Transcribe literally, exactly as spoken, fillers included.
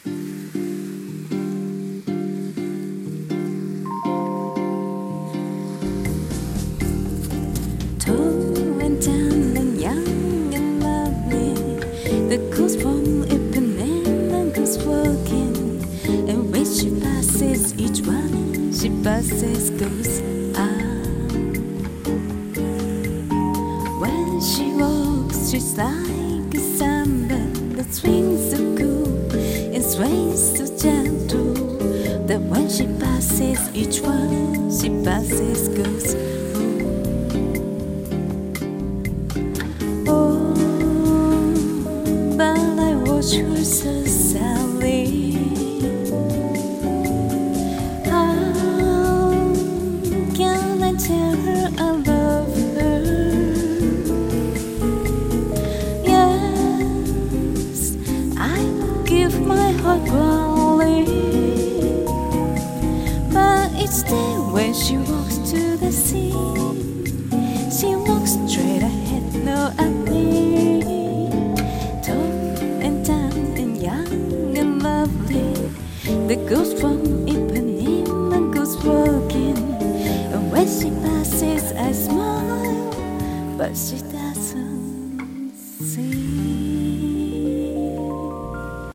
Tall and tan and young and lovely, the goes from Ipanema and goes walking, and when she passes each one, she passes goes ah. When she walks, she's like a samba that swings so cool and sways so gentle, that when she passes each one, she passes goes. Watch her so sadly. How can I tell her I love her? Yes, I will give my heart gladly, but each day when she walks to the sea, she walks straight ahead, no at me. The ghost from Ipanema goes walking, and when she passes I smile, but she doesn't.